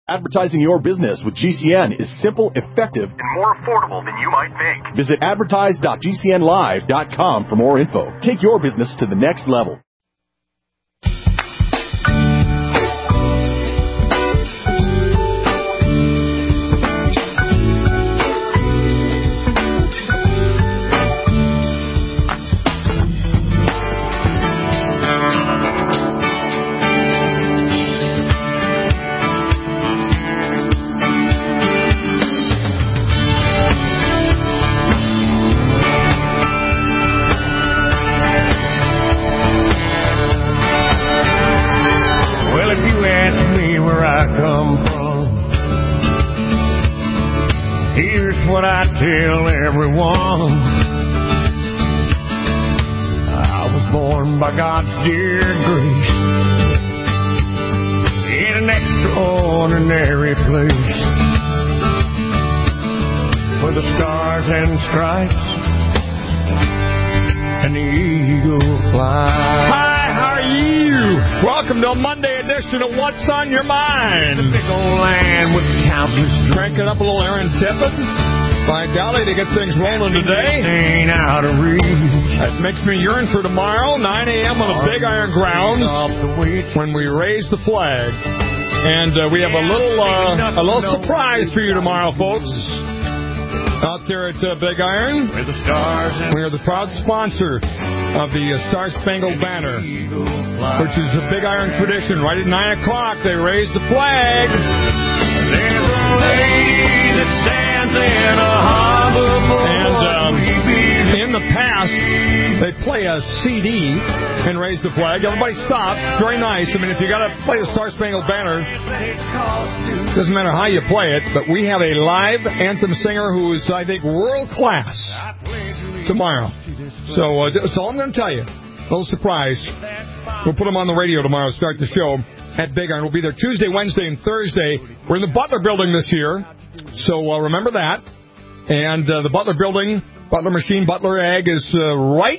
Advertising your business with GCN is simple, effective, and more affordable than you might think. Visit advertise.gcnlive.com for more info. Take your business to the next level. What I tell everyone, I was born by God's dear grace in an extraordinary place where the stars and stripes and the eagle fly. Hi, how are you? Welcome to a Monday edition of What's on Your Mind. The big old land with countless cranking up a little Aaron Tippin. By golly, to get things rolling today. Ain't out of reach. That makes me yearn for tomorrow, 9 a.m. on the Big Iron Grounds, when we raise the flag. And we have a little surprise for you tomorrow, folks. Out there at Big Iron, we are the proud sponsor of the Star Spangled Banner, which is a Big Iron tradition. Right at 9 o'clock, they raise the flag. There's a lady that stands in a harbor. And in the past, they play a CD and raise the flag. Everybody stop. It's very nice. I mean, if you got to play the Star Spangled Banner, doesn't matter how you play it, but we have a live anthem singer who is, I think, world class tomorrow. So that's all I'm going to tell you. A little surprise. We'll put them on the radio tomorrow to start the show at Big Iron. We'll be there Tuesday, Wednesday, and Thursday. We're in the Butler Building this year, so remember that. And the Butler Building, Butler Machine, Butler Ag is right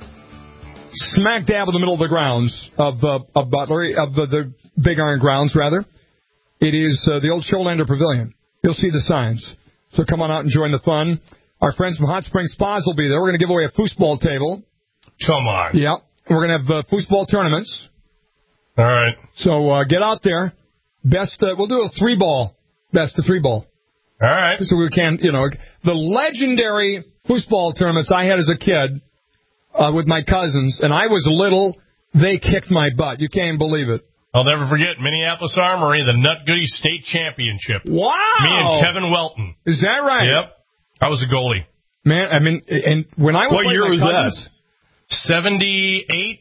smack dab in the middle of the grounds of Butler, of the Big Iron grounds, rather. It is the old Showlander Pavilion. You'll see the signs. So come on out and join the fun. Our friends from Hot Springs Spas will be there. We're going to give away a foosball table. Come on. Yeah. We're going to have foosball tournaments. All right. So get out there. We'll do a 3-ball. Best of 3-ball. All right. So we can, the legendary foosball tournaments I had as a kid with my cousins, and I was little, they kicked my butt. You can't believe it. I'll never forget Minneapolis Armory, the Nut Goody State Championship. Wow. Me and Kevin Welton. Is that right? Yep. I was a goalie. Man, I mean, and when I What year was cousins, that? 78,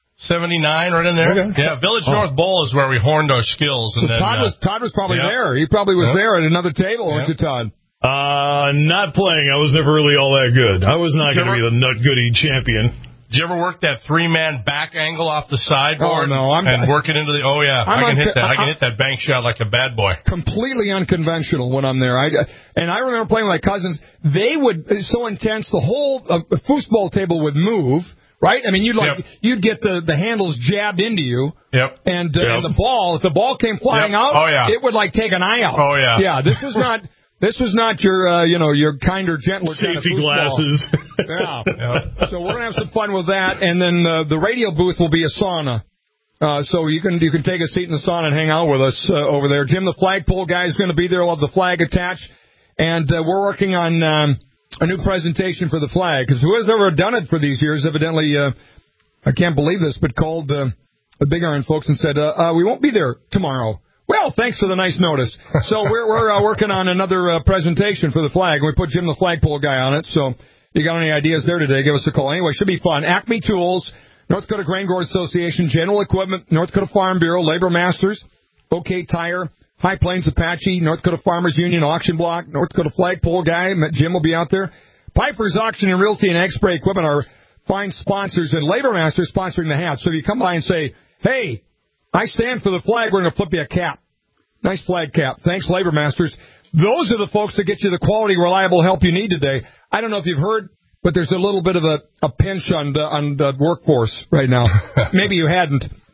79, right in there. Okay. Yeah, Village North Bowl is where we honed our skills. And so then, Todd was probably there. He probably was there at another table, weren't you, Todd? Not playing. I was never really all that good. I was not going to be the Nut Goody champion. Did you ever work that 3-man back angle off the sideboard? Oh, no. And work it into the... Oh, yeah. I can hit that. I can hit that bank shot like a bad boy. Completely unconventional when I'm there. And I remember playing with my cousins. They would... So intense, the whole foosball table would move, right? I mean, you'd get the handles jabbed into you. Yep. And the ball, if the ball came flying out, it would, take an eye out. Oh, yeah. Yeah, this was not... This was not your, your kinder, gentler kind of safety glasses. Yeah. So we're gonna have some fun with that, and then the radio booth will be a sauna. So you can take a seat in the sauna and hang out with us over there. Jim, the flagpole guy, is going to be there. We'll have the flag attached, and we're working on a new presentation for the flag because who has ever done it for these years? Evidently, I can't believe this, but called the Big Iron folks and said we won't be there tomorrow. Well, thanks for the nice notice. So we're working on another presentation for the flag, and we put Jim the flagpole guy on it. So you got any ideas there today, give us a call. Anyway, should be fun. Acme Tools, North Dakota Grain Growers Association, General Equipment, North Dakota Farm Bureau, Labor Masters, OK Tire, High Plains Apache, North Dakota Farmers Union, Auction Block, North Dakota Flagpole guy, Jim will be out there. Piper's Auction and Realty and Ag Spray Equipment are fine sponsors, and Labor Masters sponsoring the hats. So if you come by and say, hey, I stand for the flag, we're going to flip you a cap. Nice flag cap. Thanks, Labor Masters. Those are the folks that get you the quality, reliable help you need today. I don't know if you've heard, but there's a little bit of a pinch on the workforce right now. Maybe you hadn't.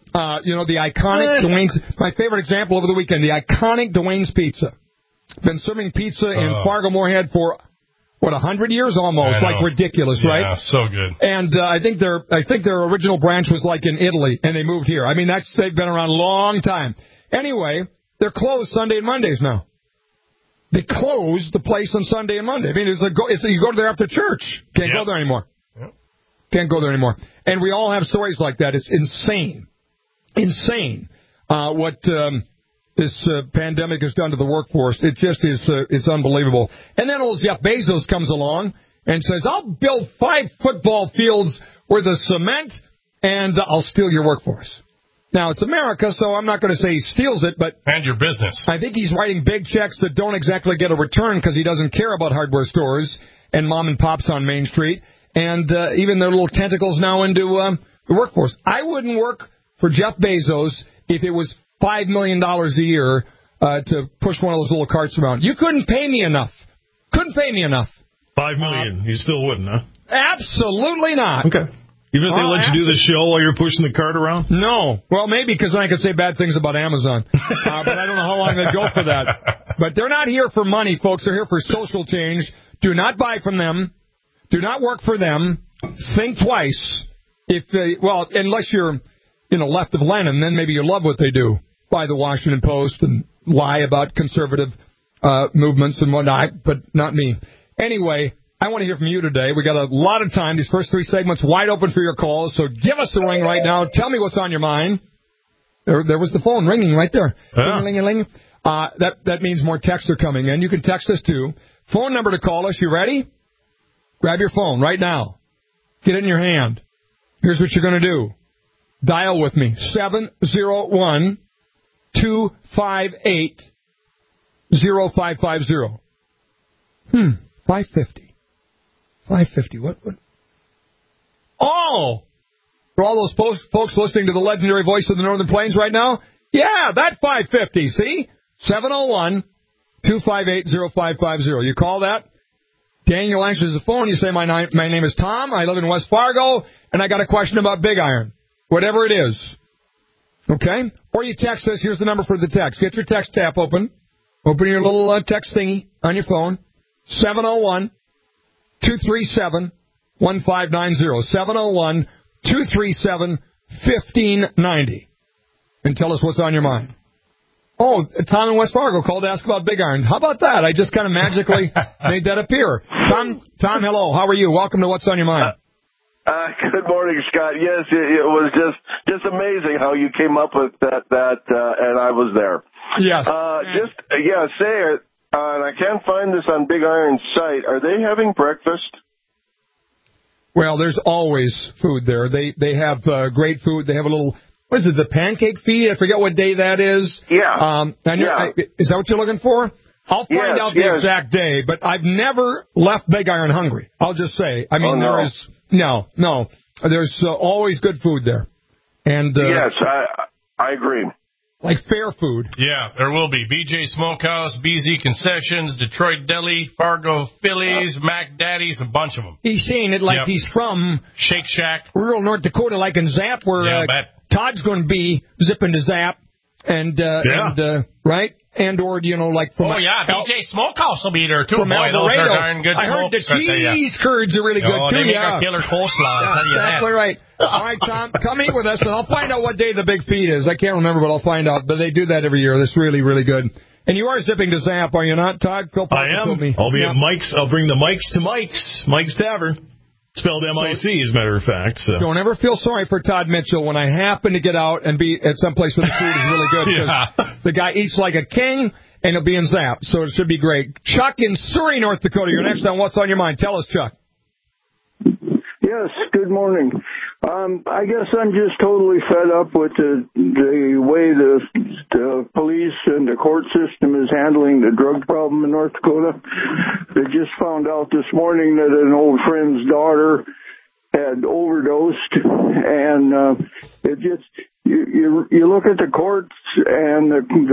The iconic Dwayne's. My favorite example over the weekend, the iconic Dwayne's Pizza. Been serving pizza in Fargo-Moorhead for 100 years almost, like ridiculous, right? Yeah, so good. And I think their original branch was like in Italy, and they moved here. I mean, they've been around a long time. Anyway, they're closed Sunday and Mondays now. They closed the place on Sunday and Monday. I mean, you go there after church. Can't go there anymore. Yep. Can't go there anymore. And we all have stories like that. It's insane. Insane what this pandemic has done to the workforce. It just is unbelievable. And then old Jeff Bezos comes along and says, I'll build 5 football fields worth of cement, and I'll steal your workforce. Now, it's America, so I'm not going to say he steals it, but... And your business. I think he's writing big checks that don't exactly get a return because he doesn't care about hardware stores and mom and pops on Main Street, and even their little tentacles now into the workforce. I wouldn't work for Jeff Bezos if it was $5 million a year to push one of those little carts around. You couldn't pay me enough. Couldn't pay me enough. $5 million. You still wouldn't, huh? Absolutely not. Okay. Even if they let you do the show while you're pushing the cart around? No. Well, maybe because I could say bad things about Amazon. But I don't know how long they'd go for that. But they're not here for money, folks. They're here for social change. Do not buy from them. Do not work for them. Think twice. Unless you're, left of Lenin, then maybe you love what they do. Buy the Washington Post and lie about conservative movements and whatnot, but not me. Anyway, I want to hear from you today. We got a lot of time. These first 3 segments wide open for your calls, so give us a ring right now. Tell me what's on your mind. There was the phone ringing right there. Yeah. Ling-a-ling. That means more texts are coming in. You can text us, too. Phone number to call us. You ready? Grab your phone right now. Get it in your hand. Here's what you're going to do. Dial with me. 701-258-0550. 550. 550. What? Oh! For all those folks listening to the legendary voice of the Northern Plains right now? Yeah, that 550. See? 701-258-0550. You call that. Daniel answers the phone. You say, my name is Tom. I live in West Fargo, and I got a question about Big Iron. Whatever it is. Okay? Or you text us. Here's the number for the text. Get your text tab open. Open your little text thingy on your phone. 701-237-1590. 701-237-1590. And tell us what's on your mind. Oh, Tom in West Fargo called to ask about Big Iron. How about that? I just kind of magically made that appear. Tom, hello. How are you? Welcome to What's on Your Mind. Good morning, Scott. Yes, it was just amazing how you came up with that, and I was there. Yes. Say it. And I can't find this on Big Iron's site. Are they having breakfast? Well, there's always food there. They have great food. They have a little, what is it, the pancake feed? I forget what day that is. Yeah. Is that what you're looking for? I'll find out the exact day, but I've never left Big Iron hungry. I'll just say. I mean, there's always good food there. And yes, I agree. Like fair food. Yeah, there will be. BJ Smokehouse, BZ Concessions, Detroit Deli, Fargo Phillies, Mac Daddy's, a bunch of them. He's saying it like he's from Shake Shack, rural North Dakota, like in Zap, where Todd's going to be zipping to Zap, and right, and or like from BJ Smokehouse will be there too. From Boy, those are darn good. I heard the cheese curds are really good too. They make a killer coleslaw. I'll tell you that. Exactly right. All right, Tom, come eat with us, and I'll find out what day the big feed is. I can't remember, but I'll find out. But they do that every year. That's really, really good. And you are zipping to Zap, are you not, Todd? I am. I'll be at Mike's. I'll bring the Mike's to Mike's Tavern. Spelled M-I-C, as a matter of fact. So. Don't ever feel sorry for Todd Mitchell when I happen to get out and be at some place where the food is really good. Because the guy eats like a king, and he'll be in Zap, so it should be great. Chuck in Surrey, North Dakota. You're next on What's on Your Mind. Tell us, Chuck. Yes, good morning. I guess I'm just totally fed up with the way the police and the court system is handling the drug problem in North Dakota. They just found out this morning that an old friend's daughter had overdosed, and it just you look at the courts and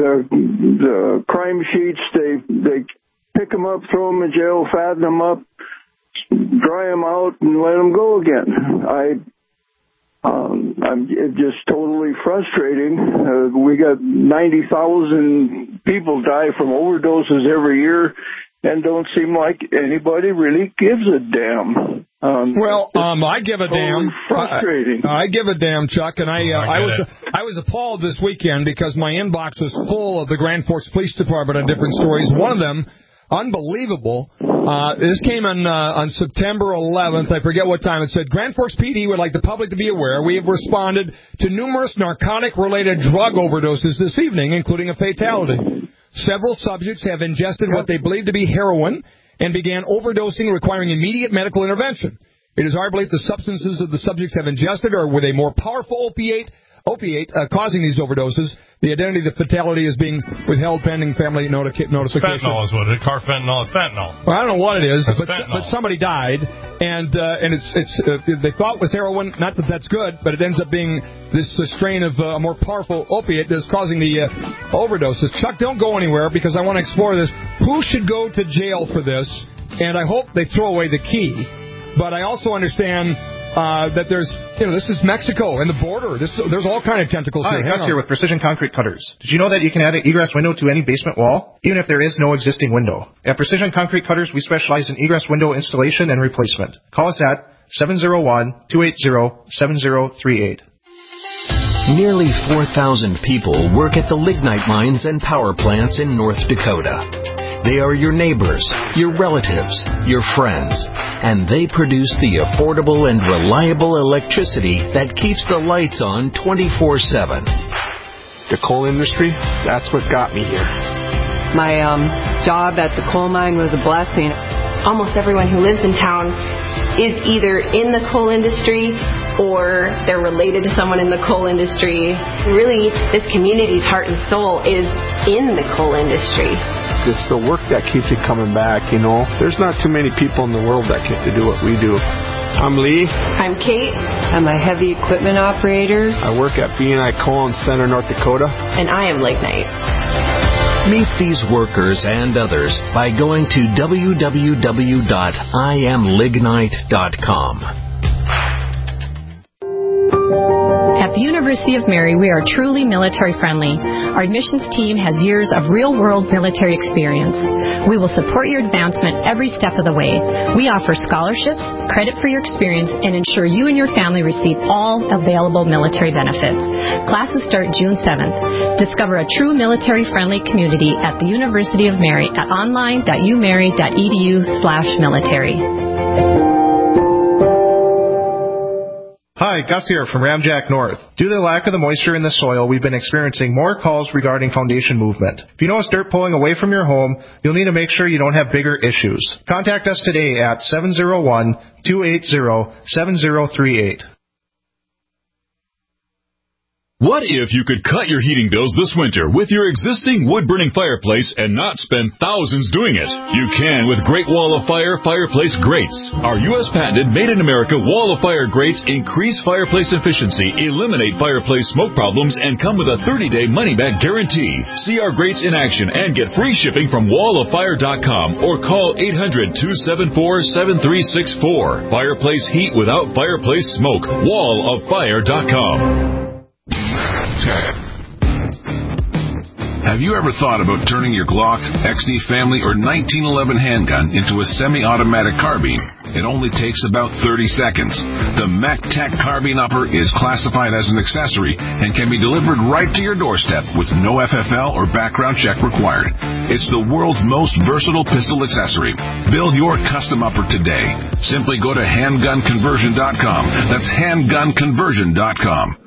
the crime sheets. They pick them up, throw them in jail, fatten them up, dry them out, and let them go again. It's just totally frustrating. We got 90,000 people die from overdoses every year, and don't seem like anybody really gives a damn. I give a damn. Frustrating. I give a damn, Chuck, and I was appalled this weekend because my inbox was full of the Grand Forks Police Department on different stories. One of them, unbelievable. This came on September 11th. I forget what time. It said, Grand Forks PD would like the public to be aware we have responded to numerous narcotic-related drug overdoses this evening, including a fatality. Several subjects have ingested what they believe to be heroin and began overdosing, requiring immediate medical intervention. It is our belief the substances that the subjects have ingested are with a more powerful opiate causing these overdoses. The identity of the fatality is being withheld pending family notification. Fentanyl is what it is. Carfentanil is fentanyl. Well, I don't know what it is, but somebody died, and it's they thought it was heroin. Not that that's good, but it ends up being this strain of a more powerful opiate that's causing the overdoses. Chuck, don't go anywhere because I want to explore this. Who should go to jail for this? And I hope they throw away the key. But I also understand that there's, this is Mexico and the border. There's all kind of tentacles here. Hi, Gus here with Precision Concrete Cutters. Did you know that you can add an egress window to any basement wall, even if there is no existing window? At Precision Concrete Cutters, we specialize in egress window installation and replacement. Call us at 701-280-7038. Nearly 4,000 people work at the lignite mines and power plants in North Dakota. They are your neighbors, your relatives, your friends, and they produce the affordable and reliable electricity that keeps the lights on 24/7. The coal industry, that's what got me here. My job at the coal mine was a blessing. Almost everyone who lives in town is either in the coal industry or they're related to someone in the coal industry. Really, this community's heart and soul is in the coal industry. It's the work that keeps you coming back, There's not too many people in the world that get to do what we do. I'm Lee. I'm Kate. I'm a heavy equipment operator. I work at B&I Coal in Center, North Dakota. And I am Lignite. Meet these workers and others by going to www.iamlignite.com. At the University of Mary, we are truly military-friendly. Our admissions team has years of real-world military experience. We will support your advancement every step of the way. We offer scholarships, credit for your experience, and ensure you and your family receive all available military benefits. Classes start June 7th. Discover a true military-friendly community at the University of Mary at online.umary.edu/military. Hi, Gus here from Ramjack North. Due to the lack of the moisture in the soil, we've been experiencing more calls regarding foundation movement. If you notice dirt pulling away from your home, you'll need to make sure you don't have bigger issues. Contact us today at 701-280-7038. What if you could cut your heating bills this winter with your existing wood-burning fireplace and not spend thousands doing it? You can with Great Wall of Fire fireplace grates. Our U.S.-patented, made-in-America Wall of Fire grates increase fireplace efficiency, eliminate fireplace smoke problems, and come with a 30-day money-back guarantee. See our grates in action and get free shipping from walloffire.com or call 800-274-7364. Fireplace heat without fireplace smoke. walloffire.com. Have you ever thought about turning your Glock, XD Family, or 1911 handgun into a semi-automatic carbine? It only takes about 30 seconds. The MacTac Carbine Upper is classified as an accessory and can be delivered right to your doorstep with no FFL or background check required. It's the world's most versatile pistol accessory. Build your custom upper today. Simply go to handgunconversion.com. That's handgunconversion.com.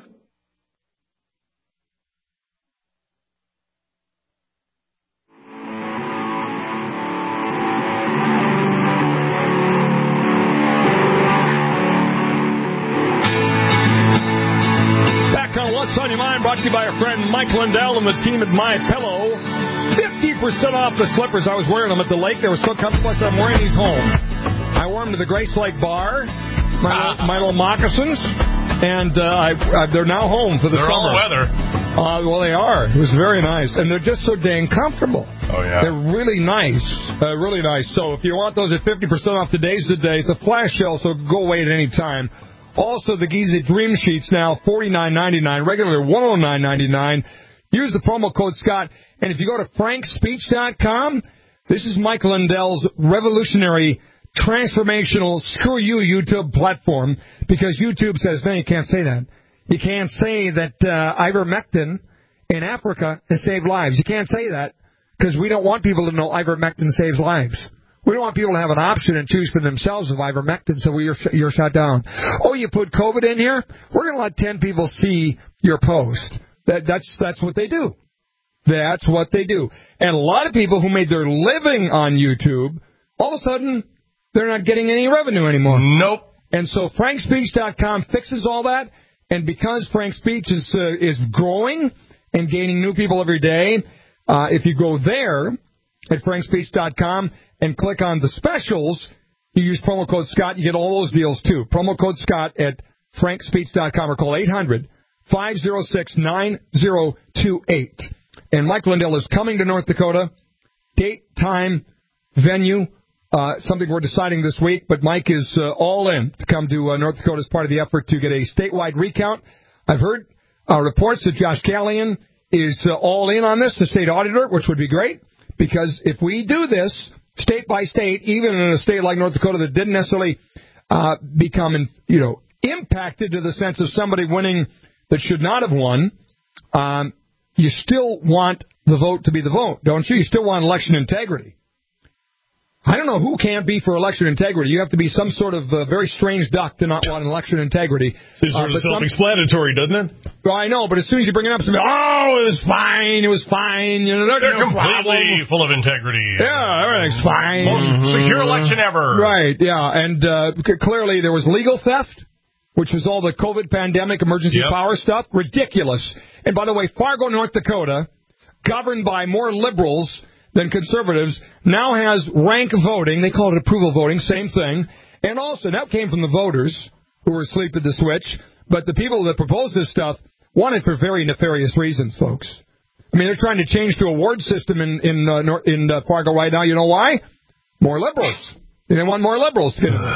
What's on Your Mind, brought to you by our friend Mike Lindell and the team at MyPillow. 50% off the slippers. I was wearing them at the lake. They were so comfortable. So I'm wearing these home. I wore them to the Grace Lake Bar, my little moccasins, and they're now home for the summer. They're all weather. Well, they are. It was very nice. And they're just so dang comfortable. Oh, yeah. They're really nice. Really nice. So if you want those at 50% off, today's the day. It's a flash sale, so go away at any time. Also, the Giza Dream Sheets now $49.99, regular $109.99. Use the promo code Scott. And if you go to frankspeech.com, this is Mike Lindell's revolutionary, transformational, screw you, YouTube platform, because YouTube says, no, you can't say that. You can't say that ivermectin in Africa has saved lives. You can't say that because we don't want people to know ivermectin saves lives. We don't want people to have an option and choose for themselves of ivermectin, so you're shut down. Oh, you put COVID in here? We're going to let 10 people see your post. That's what they do. That's what they do. And a lot of people who made their living on YouTube, all of a sudden, they're not getting any revenue anymore. Nope. And so frankspeech.com fixes all that. And because Frank Speech is growing and gaining new people every day, if you go there at frankspeech.com and click on the specials, you use promo code Scott, you get all those deals too. Promo code Scott at frankspeech.com or call 800-506-9028. And Mike Lindell is coming to North Dakota. Date, time, venue, something we're deciding this week, but Mike is all in to come to North Dakota as part of the effort to get a statewide recount. I've heard reports that Josh Callahan is all in on this, the state auditor, which would be great, because if we do this state by state, even in a state like North Dakota that didn't necessarily become, impacted to the sense of somebody winning that should not have won, you still want the vote to be the vote, don't you? You still want election integrity. I don't know who can't be for election integrity. You have to be some sort of very strange duck to not want election integrity. Seems sort of self-explanatory, doesn't it? Well, I know, but as soon as you bring it up, somebody, it was fine. They're completely full of integrity. Yeah, everything's fine. Most secure election ever. Right, yeah, and clearly there was legal theft, which was all the COVID pandemic emergency power stuff. Ridiculous. And by the way, Fargo, North Dakota, governed by more liberals than conservatives, now has rank voting. They call it approval voting, same thing. And also, that came from the voters who were asleep at the switch. But the people that proposed this stuff want it for very nefarious reasons, folks. I mean, they're trying to change to a ward system in Fargo right now. You know why? More liberals. They want more liberals.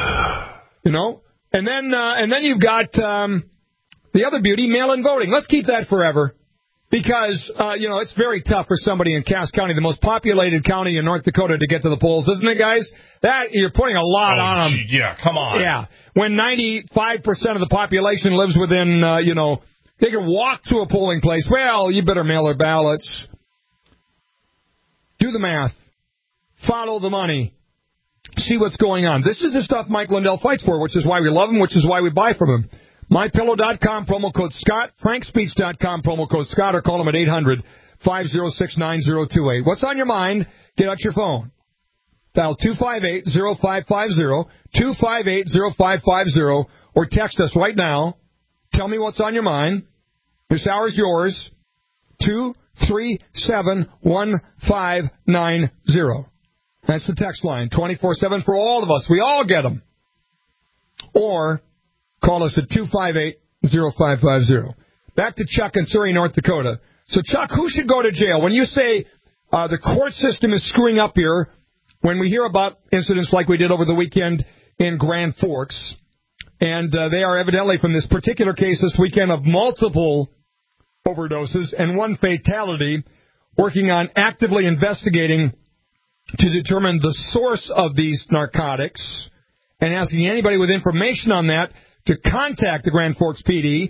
And then you've got the other beauty, mail-in voting. Let's keep that forever. Because, it's very tough for somebody in Cass County, the most populated county in North Dakota, to get to the polls, isn't it, guys? You're putting a lot on them. Yeah, come on. Yeah. When 95% of the population lives within, they can walk to a polling place. Well, you better mail their ballots. Do the math. Follow the money. See what's going on. This is the stuff Mike Lindell fights for, which is why we love him, which is why we buy from him. MyPillow.com, promo code Scott. FrankSpeech.com, promo code Scott, or call him at 800-506-9028. What's on your mind? Get out your phone. Dial 258-0550, 258-0550, or text us right now. Tell me what's on your mind. This hour is yours. 237-1590. That's the text line, 24/7 for all of us. We all get them. Or call us at 258-0550. Back to Chuck in Surrey, North Dakota. So, Chuck, who should go to jail? When you say the court system is screwing up here, when we hear about incidents like we did over the weekend in Grand Forks, and they are evidently from this particular case this weekend of multiple overdoses and one fatality, working on actively investigating to determine the source of these narcotics and asking anybody with information on that to contact the Grand Forks PD,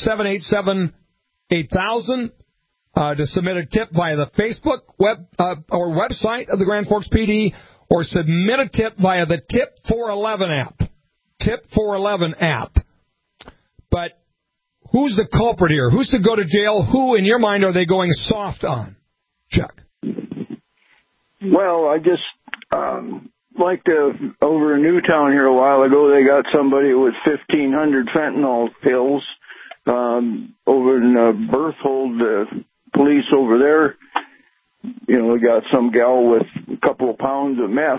787-8000, to submit a tip via the Facebook or website of the Grand Forks PD, or submit a tip via the Tip 411 app. Tip 411 app. But who's the culprit here? Who's to go to jail? Who, in your mind, are they going soft on? Chuck. Well, I just over in Newtown here a while ago, they got somebody with 1,500 fentanyl pills. Over in Berthold, the police over there, we got some gal with a couple of pounds of meth,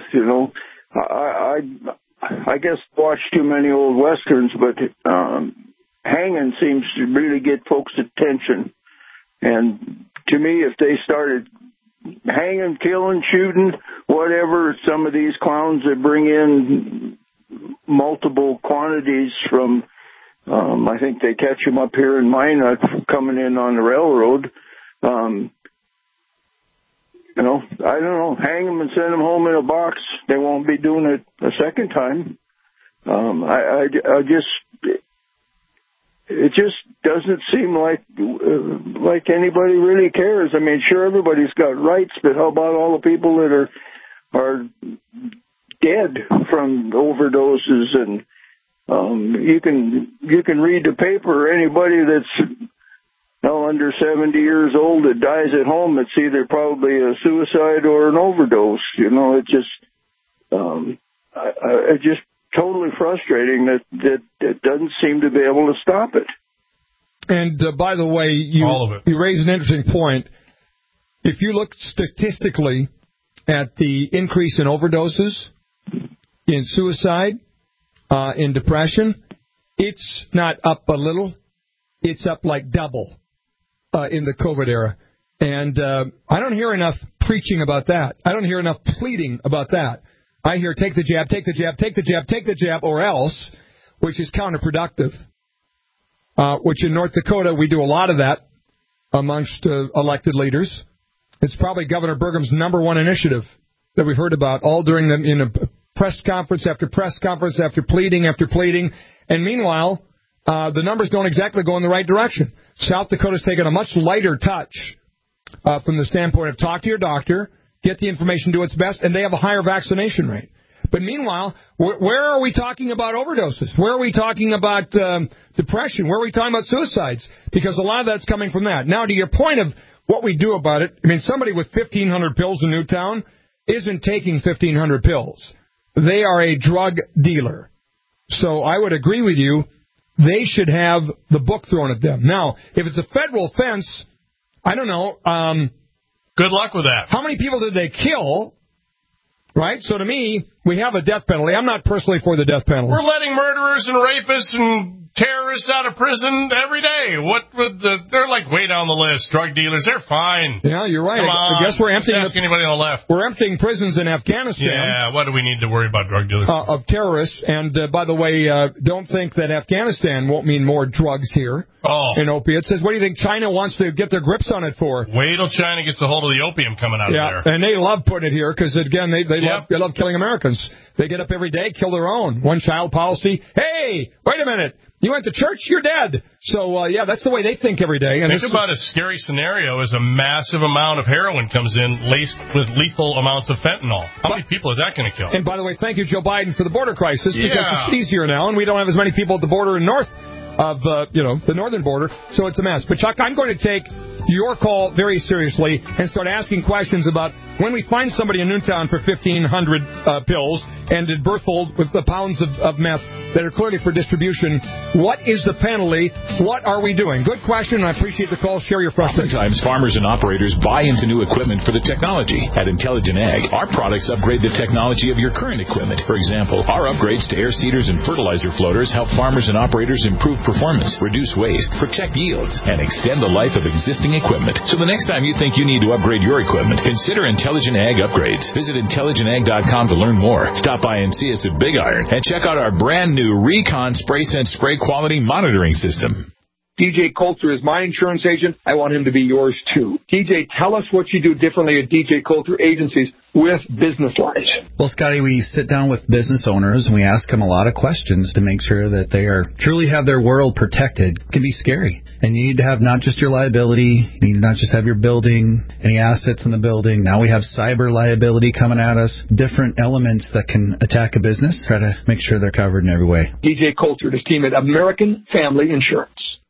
I guess watch too many old westerns, but hanging seems to really get folks' attention. And to me, if they started hanging, killing, shooting, whatever, some of these clowns that bring in multiple quantities from I think they catch them up here in Minot coming in on the railroad. I don't know, hang them and send them home in a box. They won't be doing it a second time. It just doesn't seem like anybody really cares. I mean, sure, everybody's got rights, but how about all the people that are dead from overdoses? And you can read the paper. Anybody that's under 70 years old that dies at home, it's either probably a suicide or an overdose. It just totally frustrating that it doesn't seem to be able to stop it. And by the way, you raise an interesting point. If you look statistically at the increase in overdoses, in suicide, in depression, it's not up a little, it's up like double in the COVID era. And I don't hear enough preaching about that. I don't hear enough pleading about that. I hear take the jab, take the jab, take the jab, take the jab, or else, which is counterproductive. Which in North Dakota, we do a lot of that amongst elected leaders. It's probably Governor Burgum's number one initiative that we've heard about all during the press conference after press conference after pleading after pleading. And meanwhile, the numbers don't exactly go in the right direction. South Dakota's taken a much lighter touch from the standpoint of talk to your doctor, get the information, do its best, and they have a higher vaccination rate. But meanwhile, where are we talking about overdoses? Where are we talking about depression? Where are we talking about suicides? Because a lot of that's coming from that. Now, to your point of what we do about it, I mean, somebody with 1,500 pills in Newtown isn't taking 1,500 pills. They are a drug dealer. So I would agree with you. They should have the book thrown at them. Now, if it's a federal offense, I don't know. Good luck with that. How many people did they kill? Right? So to me, we have a death penalty. I'm not personally for the death penalty. We're letting murderers and rapists and terrorists out of prison every day. They're like way down the list. Drug dealers, they're fine. Yeah, you're right. Come on. I guess we're emptying. Ask anybody on the left. We're emptying prisons in Afghanistan. Yeah, what do we need to worry about drug dealers? Of terrorists. And by the way, don't think that Afghanistan won't mean more drugs here. And opiates. Says, what do you think China wants to get their grips on it for? Wait till China gets a hold of the opium coming out of there. And they love putting it here because, again, they love killing Americans. They get up every day, kill their own. One-child policy. Hey, wait a minute. You went to church? You're dead. So, that's the way they think every day. And think about a scary scenario is a massive amount of heroin comes in laced with lethal amounts of fentanyl. How many people is that going to kill? And by the way, thank you, Joe Biden, for the border crisis because it's easier now, and we don't have as many people at the border in north of, the northern border, so it's a mess. But, Chuck, I'm going to take your call very seriously and start asking questions about when we find somebody in Newtown for 1,500 pills and at Berthold with the pounds of meth that are clearly for distribution, what is the penalty? What are we doing? Good question, and I appreciate the call. Share your frustration. Oftentimes, farmers and operators buy into new equipment for the technology. At Intelligent Ag, our products upgrade the technology of your current equipment. For example, our upgrades to air seeders and fertilizer floaters help farmers and operators improve performance, reduce waste, protect yields, and extend the life of existing equipment. So the next time you think you need to upgrade your equipment, consider Intelligent Ag upgrades. Visit intelligentag.com to learn more. Stop by and see us at Big Iron and check out our brand new Recon Spray Scent Spray Quality Monitoring System. DJ Coulter is my insurance agent. I want him to be yours too. DJ, tell us what you do differently at DJ Coulter Agencies with business lines. Well, Scotty, we sit down with business owners and we ask them a lot of questions to make sure that they truly have their world protected. It can be scary. And you need to have not just your liability, you need to not just have your building, any assets in the building. Now we have cyber liability coming at us, different elements that can attack a business. Try to make sure they're covered in every way. DJ Coulter, his team at American Family Insurance.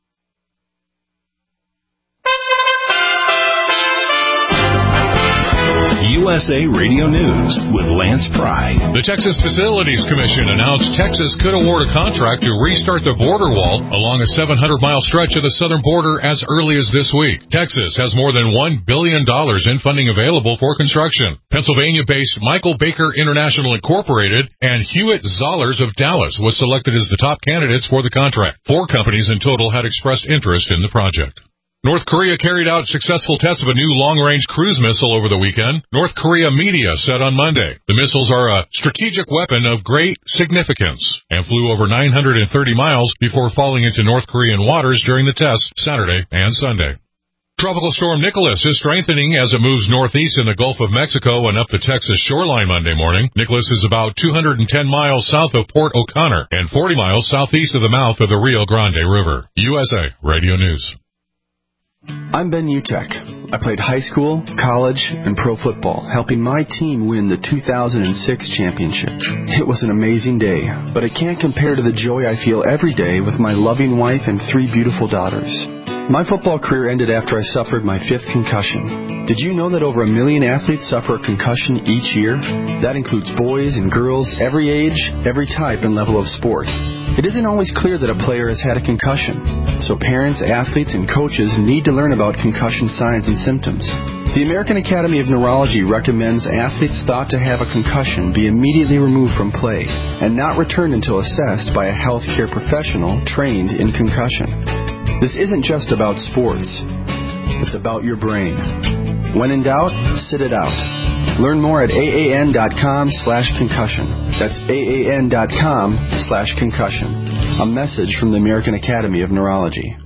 USA Radio News with Lance Pry. The Texas Facilities Commission announced Texas could award a contract to restart the border wall along a 700-mile stretch of the southern border as early as this week. Texas has more than $1 billion in funding available for construction. Pennsylvania-based Michael Baker International Incorporated and Hewitt Zollers of Dallas was selected as the top candidates for the contract. 4 companies in total had expressed interest in the project. North Korea carried out successful tests of a new long-range cruise missile over the weekend. North Korea media said on Monday the missiles are a strategic weapon of great significance and flew over 930 miles before falling into North Korean waters during the tests Saturday and Sunday. Tropical storm Nicholas is strengthening as it moves northeast in the Gulf of Mexico and up the Texas shoreline Monday morning. Nicholas is about 210 miles south of Port O'Connor and 40 miles southeast of the mouth of the Rio Grande River. USA Radio News. I'm Ben Utek. I played high school, college, and pro football, helping my team win the 2006 championship. It was an amazing day, but it can't compare to the joy I feel every day with my loving wife and 3 beautiful daughters. My football career ended after I suffered my 5th concussion. Did you know that over 1 million athletes suffer a concussion each year? That includes boys and girls, every age, every type and level of sport. It isn't always clear that a player has had a concussion, so parents, athletes, and coaches need to learn about concussion signs and symptoms. The American Academy of Neurology recommends athletes thought to have a concussion be immediately removed from play and not returned until assessed by a healthcare professional trained in concussion. This isn't just about sports. It's about your brain. When in doubt, sit it out. Learn more at AAN.com/concussion. That's AAN.com/concussion. A message from the American Academy of Neurology.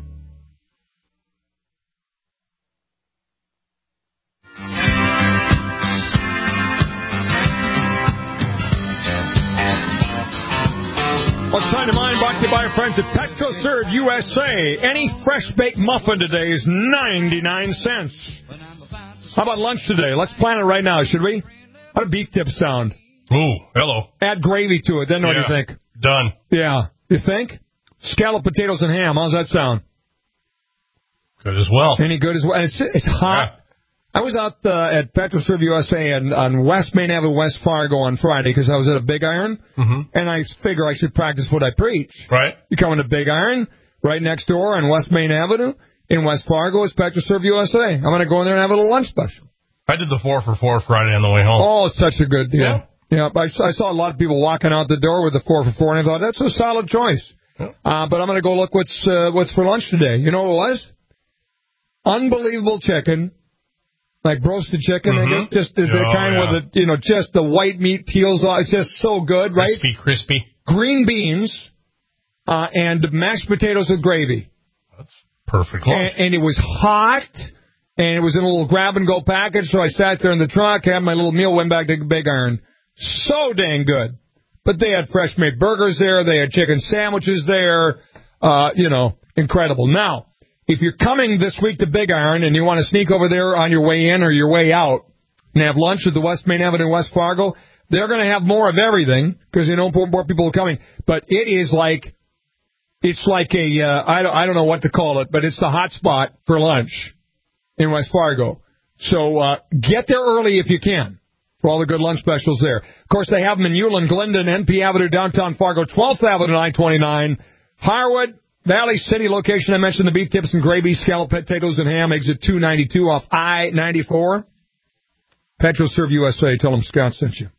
What's Time to Mind brought to you by our friends at PetroServe USA. Any fresh baked muffin today is 99 cents. How about lunch today? Let's plan it right now, should we? How do beef tips sound? Ooh, hello. Add gravy to it, then what do you think? Done. Yeah. You think? Scalloped potatoes and ham. How's that sound? Good as well. Any good as well? It's hot. Yeah. I was out at PetroServe USA on West Main Avenue, West Fargo on Friday because I was at a Big Iron, and I figure I should practice what I preach. Right. You come into Big Iron, right next door on West Main Avenue in West Fargo is PetroServe USA. I'm going to go in there and have a little lunch special. I did the 4 for $4 Friday on the way home. Oh, it's such a good deal. Yeah, I saw a lot of people walking out the door with the 4 for $4, and I thought, that's a solid choice. But I'm going to go look what's for lunch today. You know what it was? Unbelievable chicken. Like roasted chicken, I guess, just the kind with the, just the white meat peels off. It's just so good, right? Crispy. Green beans, and mashed potatoes with gravy. That's perfect lunch. And it was hot, and it was in a little grab-and-go package, so I sat there in the truck, had my little meal, went back to Big Iron. So dang good. But they had fresh-made burgers there, they had chicken sandwiches there, incredible. Now, if you're coming this week to Big Iron and you want to sneak over there on your way in or your way out and have lunch at the West Main Avenue, West Fargo, they're going to have more of everything because more people are coming. But it's like a I don't know what to call it, but it's the hot spot for lunch in West Fargo. So get there early if you can for all the good lunch specials there. Of course, they have them in Ulen, Glendon, NP Avenue, downtown Fargo, 12th Avenue, I-29, Harwood, Valley City location, I mentioned the beef tips and gravy, scalloped potatoes and ham, exit 292 off I-94. PetroServe USA, tell them Scott sent you.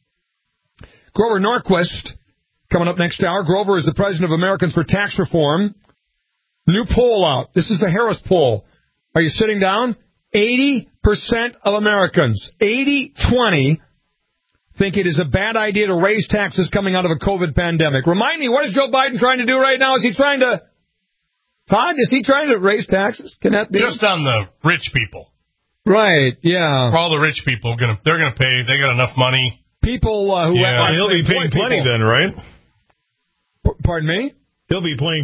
Grover Norquist, coming up next hour. Grover is the president of Americans for Tax Reform. New poll out. This is a Harris poll. Are you sitting down? 80% of Americans, 80-20, think it is a bad idea to raise taxes coming out of a COVID pandemic. Remind me, what is Joe Biden trying to do right now? Is he trying to... Todd, is he trying to raise taxes? Can that be? Just on the rich people. Right, yeah. All the rich people, they're going to pay. They got enough money. People who... He'll be paying plenty then, right? Pardon me? He'll be paying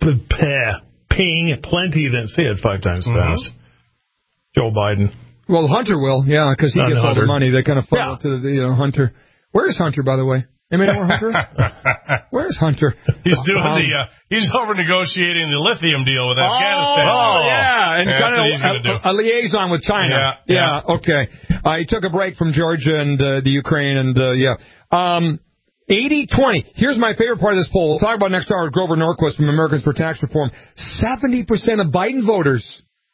plenty then. Say it 5 times fast. Joe Biden. Well, Hunter will, yeah, because he gets all the money. They kind of funnel to the Hunter. Where is Hunter, by the way? Anybody know Hunter? Where's Hunter? He's doing he's over negotiating the lithium deal with Afghanistan. Oh, yeah, and kind of a liaison with China. Yeah. Okay. He took a break from Georgia and the Ukraine, and 80-20. Here's my favorite part of this poll. We'll talk about next hour with Grover Norquist from Americans for Tax Reform. 70% of Biden voters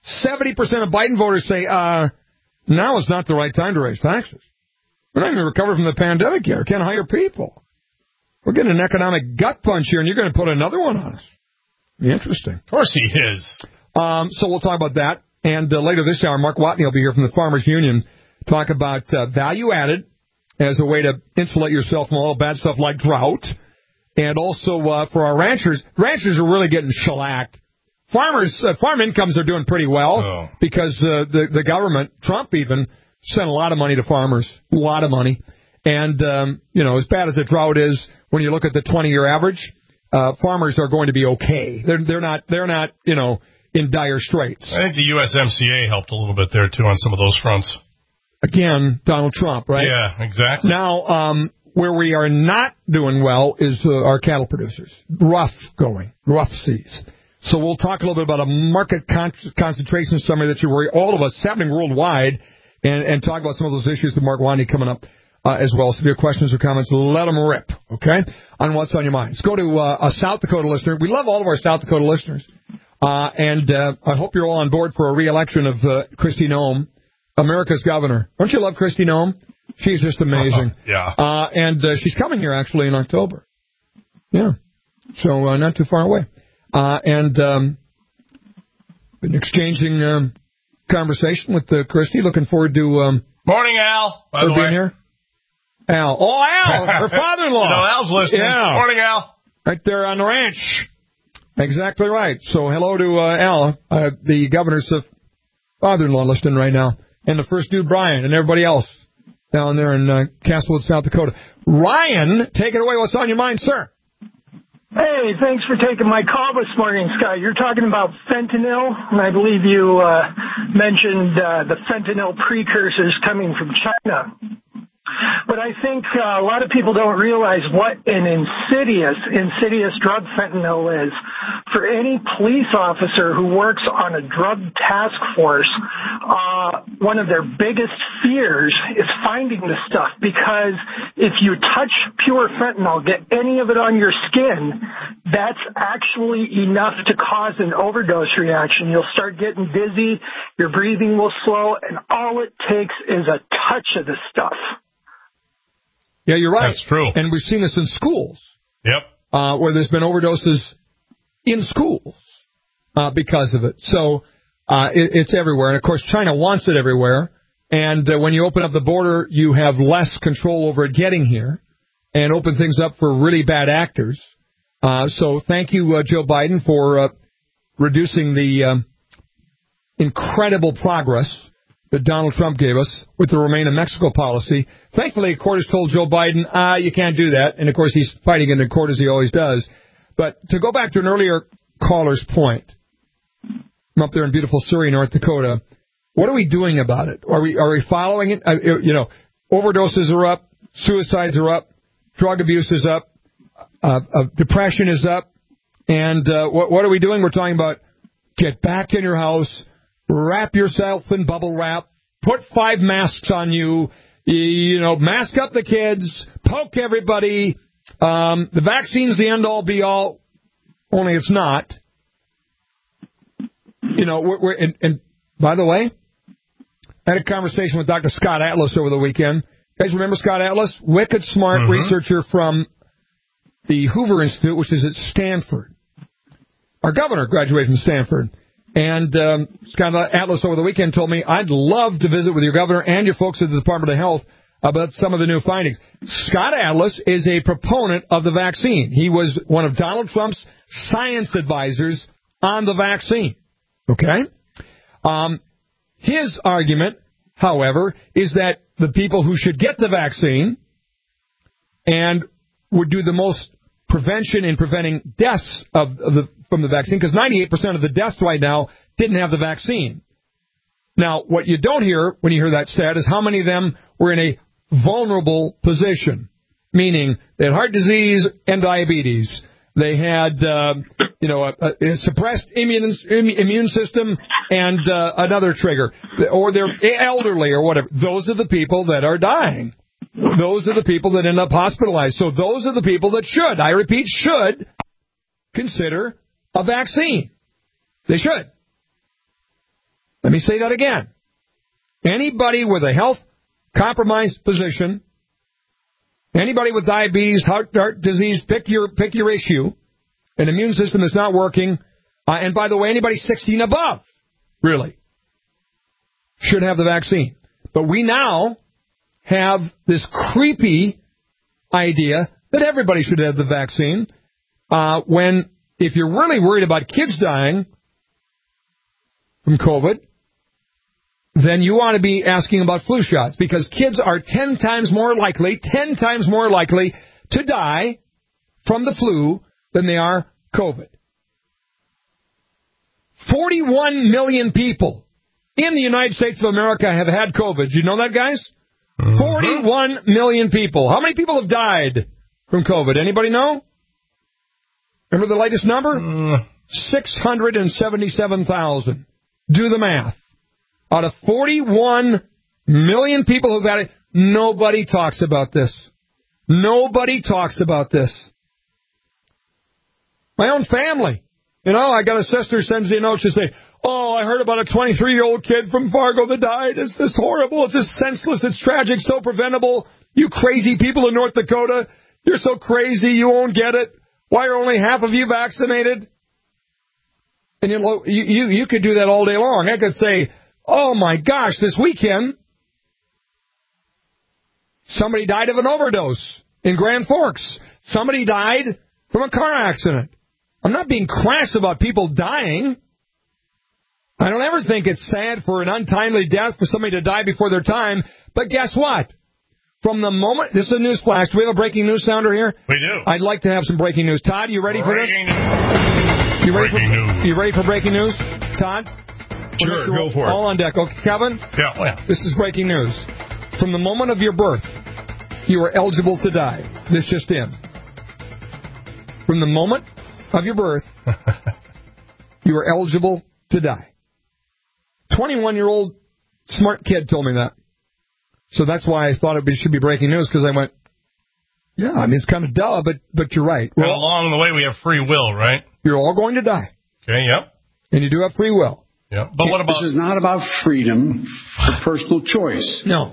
say now is not the right time to raise taxes. We're not even recovered from the pandemic yet. We can't hire people. We're getting an economic gut punch here, and you're going to put another one on us. Interesting. Of course he is. So we'll talk about that. And later this hour, Mark Watney will be here from the Farmers Union, talk about value added as a way to insulate yourself from all the bad stuff like drought. And also for our ranchers are really getting shellacked. Farmers, farm incomes are doing pretty well because the government, Trump even, sent a lot of money to farmers, a lot of money. And, as bad as the drought is, when you look at the 20-year average, farmers are going to be okay. They're not, in dire straits. I think the USMCA helped a little bit there, too, on some of those fronts. Again, Donald Trump, right? Yeah, exactly. Now, where we are not doing well is our cattle producers. Rough seas. So we'll talk a little bit about a market concentration summary that you worry all of us happening worldwide, and talk about some of those issues with Mark Watney coming up as well. So if you have questions or comments, let them rip, okay, on what's on your mind. Let's go to a South Dakota listener. We love all of our South Dakota listeners. And I hope you're all on board for a re-election of Kristi Noem, America's governor. Don't you love Kristi Noem? She's just amazing. Yeah. And she's coming here, actually, in October. Yeah. So not too far away. And been exchanging conversation with Kristi. Looking forward to... Morning, Al, by the way. Being here. Al. Oh, Al, her father-in-law. Al's listening. Yeah. Morning, Al. Right there on the ranch. Exactly right. So hello to Al, the governor's father-in-law listening right now, and the first dude, Brian, and everybody else down there in Castlewood, South Dakota. Ryan, take it away. What's on your mind, sir? Hey, thanks for taking my call this morning, Scott. You're talking about fentanyl, and I believe you mentioned the fentanyl precursors coming from China. But I think a lot of people don't realize what an insidious drug fentanyl is. For any police officer who works on a drug task force, one of their biggest fears is finding the stuff, because if you touch pure fentanyl, get any of it on your skin, that's actually enough to cause an overdose reaction. You'll start getting dizzy, your breathing will slow, and all it takes is a touch of the stuff. Yeah, you're right. That's true. And we've seen this in schools. Yep. Where there's been overdoses in schools because of it. So it's everywhere. And, of course, China wants it everywhere. And when you open up the border, you have less control over it getting here and open things up for really bad actors. So thank you, Joe Biden, for reducing the incredible progress that Donald Trump gave us with the Remain in Mexico policy. Thankfully, a court has told Joe Biden, you can't do that. And, of course, he's fighting in the court as he always does. But to go back to an earlier caller's point, I'm up there in beautiful Surrey, North Dakota. What are we doing about it? Are we following it? Overdoses are up, suicides are up, drug abuse is up, depression is up. And what are we doing? We're talking about get back in your house, wrap yourself in bubble wrap, put 5 masks on you, mask up the kids, poke everybody. The vaccine's the end-all, be-all, only it's not. And by the way, I had a conversation with Dr. Scott Atlas over the weekend. You guys remember Scott Atlas? Wicked smart researcher from the Hoover Institute, which is at Stanford. Our governor graduated from Stanford. And Scott Atlas over the weekend told me, I'd love to visit with your governor and your folks at the Department of Health about some of the new findings. Scott Atlas is a proponent of the vaccine. He was one of Donald Trump's science advisors on the vaccine. Okay? His argument, however, is that the people who should get the vaccine and would do the most prevention in preventing deaths from the vaccine, because 98% of the deaths right now didn't have the vaccine. Now, what you don't hear when you hear that stat is how many of them were in a vulnerable position, meaning they had heart disease and diabetes. They had, a suppressed immune system and another trigger, or they're elderly or whatever. Those are the people that are dying. Those are the people that end up hospitalized. So those are the people that should, I repeat, should consider a vaccine. They should. Let me say that again. Anybody with a health compromised position, anybody with diabetes, heart disease, pick your issue, an immune system is not working, and by the way, anybody 60 and above, really, should have the vaccine. But we now have this creepy idea that everybody should have the vaccine, when if you're really worried about kids dying from COVID, then you ought to be asking about flu shots, because kids are 10 times more likely to die from the flu than they are COVID. 41 million people in the United States of America have had COVID. Did you know that, guys? 41 million people. How many people have died from COVID? Anybody know? Remember the latest number? 677,000. Do the math. Out of 41 million people who've had it, nobody talks about this. Nobody talks about this. My own family. You know, I got a sister who sends me a note. She say, "Oh, I heard about a 23-year-old kid from Fargo that died. It's just horrible. It's just senseless. It's tragic. So preventable. You crazy people in North Dakota. You're so crazy. You won't get it. Why are only half of you vaccinated?" And you could do that all day long. I could say, "Oh my gosh, this weekend somebody died of an overdose in Grand Forks. Somebody died from a car accident." I'm not being crass about people dying. I don't ever think it's sad for an untimely death for somebody to die before their time. But guess what? From the moment, this is a news flash. Do we have a breaking news sounder here? We do. I'd like to have some breaking news. Todd, you ready for this? You ready for breaking news? Todd? Sure, go for it. All on deck. Okay, Kevin? Yeah. This is breaking news. From the moment of your birth, you are eligible to die. This just in. From the moment of your birth, you are eligible to die. 21-year-old smart kid told me that. So that's why I thought it should be breaking news, because I went, yeah, I mean, it's kind of duh, but you're right. Well, along the way, we have free will, right? You're all going to die. Okay, yep. And you do have free will. Yeah. But what about... This is not about freedom or personal choice. No.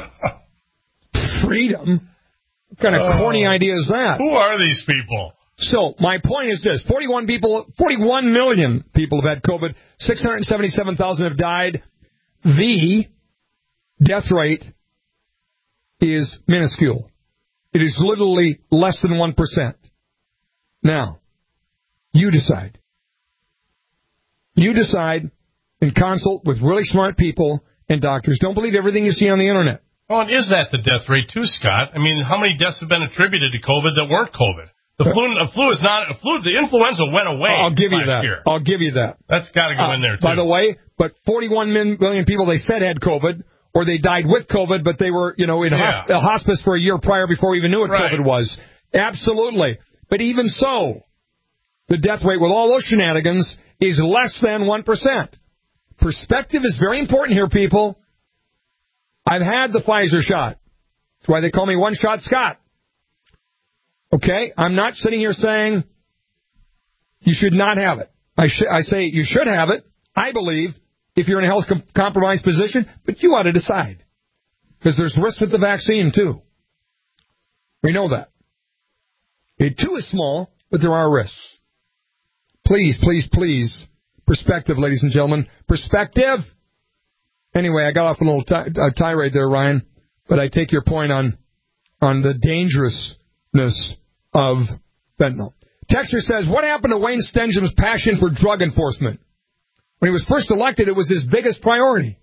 Freedom? What kind of corny idea is that? Who are these people? So, my point is this. 41 million people have had COVID. 677,000 have died. The death rate is minuscule. It is literally less than 1%. Now, you decide. You decide and consult with really smart people and doctors. Don't believe everything you see on the Internet. Oh, and is that the death rate too, Scott? I mean, how many deaths have been attributed to COVID that weren't COVID? The flu is not a flu. The influenza went away. I'll give you that. Year. I'll give you that. That's got to go in there, too. By the way, but 41 million people they said had COVID, or they died with COVID, but they were, in hospice for a year prior before we even knew what COVID was. Absolutely. But even so, the death rate with all those shenanigans is less than 1%. Perspective is very important here, people. I've had the Pfizer shot. That's why they call me One-Shot Scott. Okay? I'm not sitting here saying you should not have it. I say you should have it, I believe, if you're in a health compromised position, but you ought to decide. Because there's risk with the vaccine, too. We know that. It, too, is small, but there are risks. Please, please, please. Perspective, ladies and gentlemen. Perspective. Anyway, I got off a little tirade there, Ryan, but I take your point on the dangerousness of fentanyl. Texter says, what happened to Wayne Stenjum's passion for drug enforcement? When he was first elected, it was his biggest priority.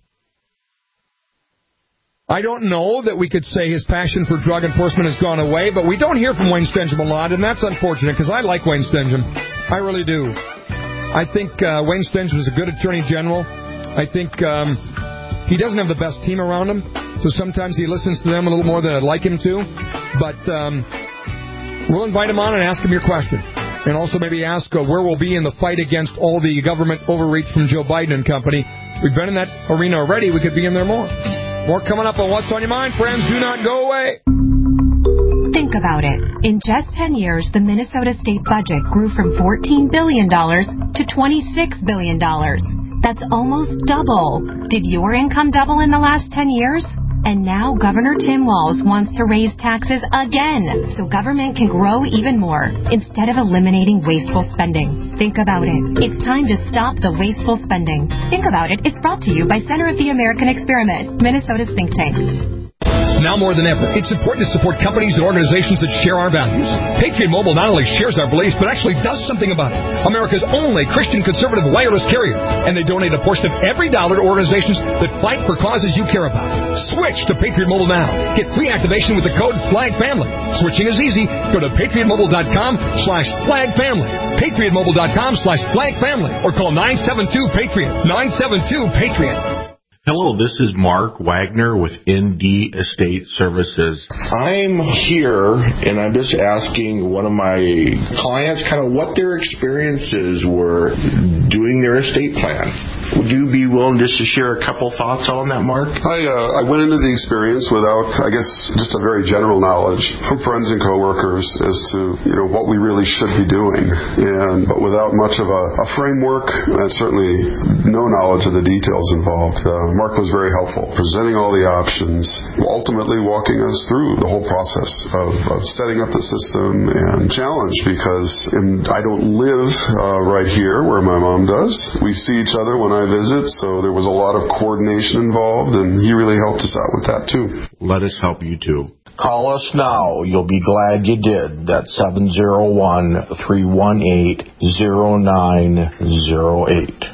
I don't know that we could say his passion for drug enforcement has gone away, but we don't hear from Wayne Stenjum a lot, and that's unfortunate, because I like Wayne Stenjum. I really do. I think Wayne Stenjum is a good attorney general. I think he doesn't have the best team around him, so sometimes he listens to them a little more than I'd like him to. But we'll invite him on and ask him your question. And also maybe ask where we'll be in the fight against all the government overreach from Joe Biden and company. We've been in that arena already. We could be in there more. More coming up on What's on Your Mind, friends. Do not go away. Think about it. In just 10 years, the Minnesota state budget grew from $14 billion to $26 billion. That's almost double. Did your income double in the last 10 years? And now Governor Tim Walz wants to raise taxes again so government can grow even more instead of eliminating wasteful spending. Think about it. It's time to stop the wasteful spending. Think About It is brought to you by Center of the American Experiment, Minnesota's think tank. Now more than ever, it's important to support companies and organizations that share our values. Patriot Mobile not only shares our beliefs, but actually does something about it. America's only Christian conservative wireless carrier. And they donate a portion of every dollar to organizations that fight for causes you care about. Switch to Patriot Mobile now. Get free activation with the code FLAGFAMILY. Switching is easy. Go to patriotmobile.com/FLAGFAMILY. patriotmobile.com/FLAGFAMILY. Or call 972-PATRIOT. 972-PATRIOT. Hello, this is Mark Wagner with ND Estate Services. I'm here, and I'm just asking one of my clients kind of what their experiences were doing their estate plan. Would you be willing just to share a couple thoughts on that, Mark? I went into the experience without, I guess, just a very general knowledge from friends and coworkers as to, what we really should be doing. But without much of a framework, and certainly no knowledge of the details involved. Mark was very helpful, presenting all the options, ultimately walking us through the whole process of setting up the system and challenge, because I don't live right here where my mom does. We see each other when I visit, so there was a lot of coordination involved, and he really helped us out with that too. Let us help you too. Call us now. You'll be glad you did. That's 701-318-0908.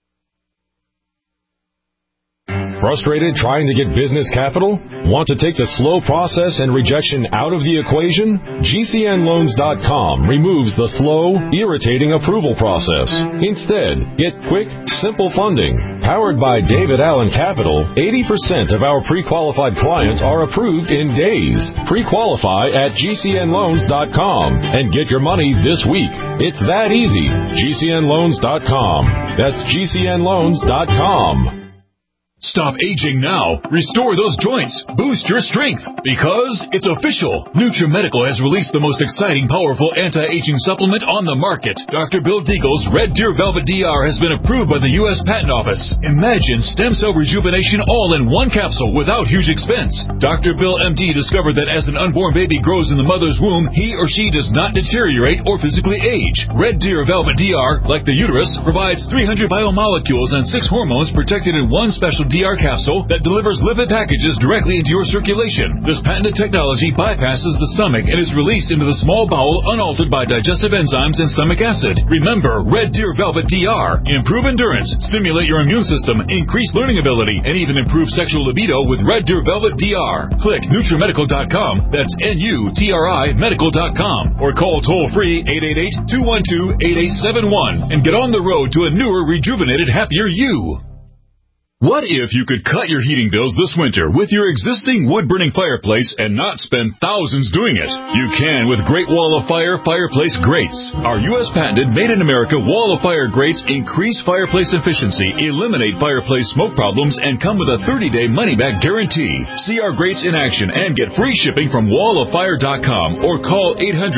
Frustrated trying to get business capital? Want to take the slow process and rejection out of the equation? GCNloans.com removes the slow, irritating approval process. Instead, get quick, simple funding. Powered by David Allen Capital, 80% of our pre-qualified clients are approved in days. Pre-qualify at GCNloans.com and get your money this week. It's that easy. GCNloans.com. That's GCNloans.com. Stop aging now. Restore those joints. Boost your strength. Because it's official. NutriMedical has released the most exciting, powerful anti-aging supplement on the market. Dr. Bill Deagle's Red Deer Velvet DR has been approved by the U.S. Patent Office. Imagine stem cell rejuvenation all in one capsule without huge expense. Dr. Bill MD discovered that as an unborn baby grows in the mother's womb, he or she does not deteriorate or physically age. Red Deer Velvet DR, like the uterus, provides 300 biomolecules and 6 hormones protected in one special DR capsule that delivers lipid packages directly into your circulation. This patented technology bypasses the stomach and is released into the small bowel unaltered by digestive enzymes and stomach acid. Remember, Red Deer Velvet DR. Improve endurance, stimulate your immune system, increase learning ability, and even improve sexual libido with Red Deer Velvet DR. Click NutriMedical.com, that's NUTRI Medical.com, or call toll-free 888-212-8871 and get on the road to a newer, rejuvenated, happier you. What if you could cut your heating bills this winter with your existing wood-burning fireplace and not spend thousands doing it? You can with Great Wall of Fire fireplace grates. Our U.S. patented made-in-America Wall of Fire grates increase fireplace efficiency, eliminate fireplace smoke problems, and come with a 30-day money-back guarantee. See our grates in action and get free shipping from walloffire.com or call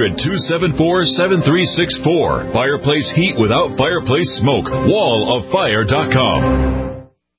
800-274-7364. Fireplace heat without fireplace smoke. walloffire.com.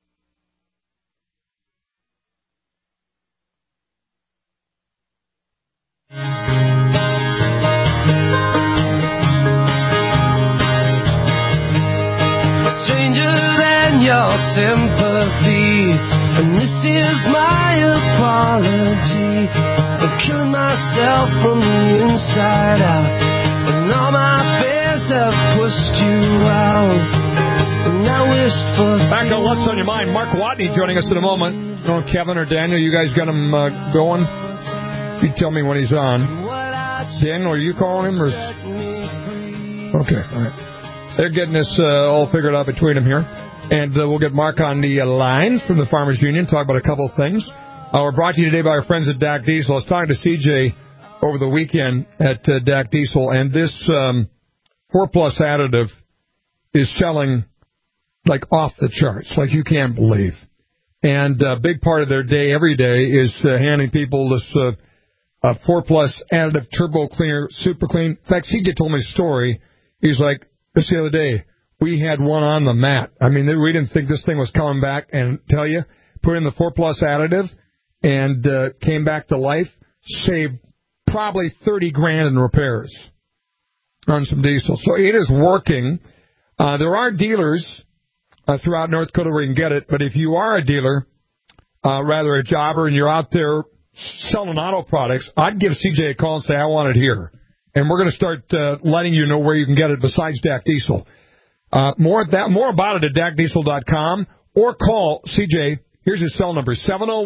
Your sympathy, and this is my apology for killing myself from the inside out, and all my fears have pushed you out, and I wished for back on What's on Your Mind. Mark Watney joining us in a moment. I don't know, Kevin or Daniel, you guys got him going? You tell me when he's on. Daniel, are you calling him? Or? Okay, all right. They're getting this all figured out between them here. And we'll get Mark on the line from the Farmers Union, talk about a couple of things. We're brought to you today by our friends at DAC Diesel. I was talking to CJ over the weekend at DAC Diesel, and this 4+ additive is selling like off the charts, like you can't believe. And a big part of their day every day is handing people this 4+ additive turbo cleaner, super clean. In fact, CJ told me a story. He's like, this the other day, we had one on the mat. I mean, we didn't think this thing was coming back, and tell you, put in the 4+ additive, and came back to life, saved probably $30,000 in repairs on some diesel. So it is working. There are dealers throughout North Dakota where you can get it, but if you are a dealer, rather a jobber, and you're out there selling auto products, I'd give CJ a call and say, I want it here. And we're going to start letting you know where you can get it besides DAC Diesel. More about it at DACDiesel.com, or call CJ. Here's his cell number,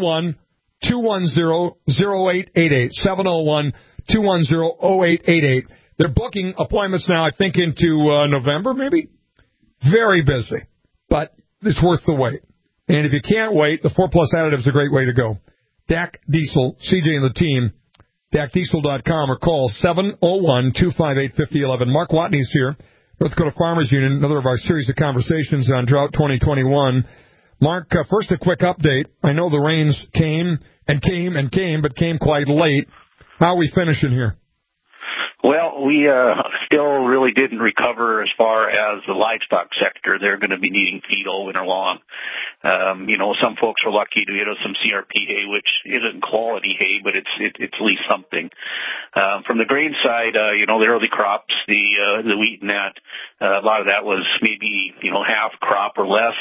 701-210-0888, 701-210-0888. They're booking appointments now, I think, into November, maybe. Very busy, but it's worth the wait. And if you can't wait, the 4+ additive is a great way to go. DAC Diesel, CJ and the team, DACDiesel.com, or call 701-258-5011. Mark Watney's here, North Dakota Farmers Union, another of our series of conversations on Drought 2021. Mark, first a quick update. I know the rains came, but came quite late. How are we finishing here? Well, we still really didn't recover as far as the livestock sector. They're going to be needing feed all winter long. Some folks are lucky to get some CRP hay, which isn't quality hay, but it's at least something. From the grain side, the early crops, the wheat and that, a lot of that was maybe, half crop or less.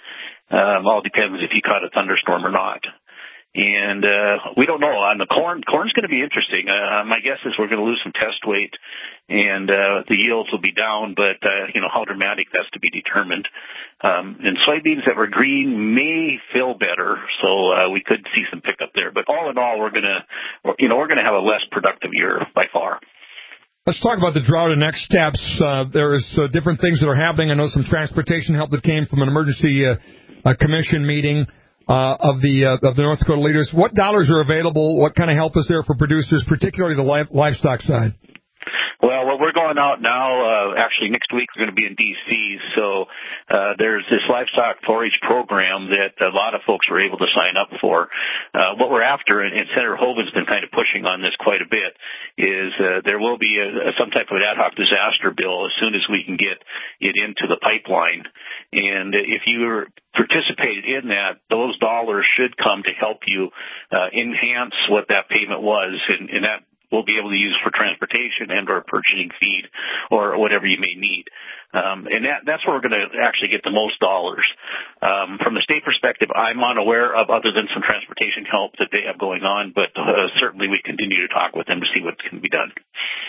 All depends if you caught a thunderstorm or not. And we don't know. On the corn's going to be interesting. My guess is we're going to lose some test weight, and the yields will be down, but how dramatic that's to be determined. And soybeans that were green may feel better, so we could see some pickup there. But all in all, we're going to have a less productive year by far. Let's talk about the drought and next steps. There's different things that are happening. I know some transportation help that came from an emergency commission meeting of the North Dakota leaders. What dollars are available? What kind of help is there for producers, particularly the livestock side? Well, we're going out now. Actually, next week we're going to be in D.C., so there's this livestock forage program that a lot of folks were able to sign up for. What we're after, and Senator Hoeven's been kind of pushing on this quite a bit, is there will be some type of an ad hoc disaster bill as soon as we can get it into the pipeline. And if you participated in that, those dollars should come to help you enhance what that payment was, and that we'll be able to use for transportation and or purchasing feed or whatever you may need. And that's where we're going to actually get the most dollars. From the state perspective, I'm unaware of other than some transportation help that they have going on, but certainly we continue to talk with them to see what can be done.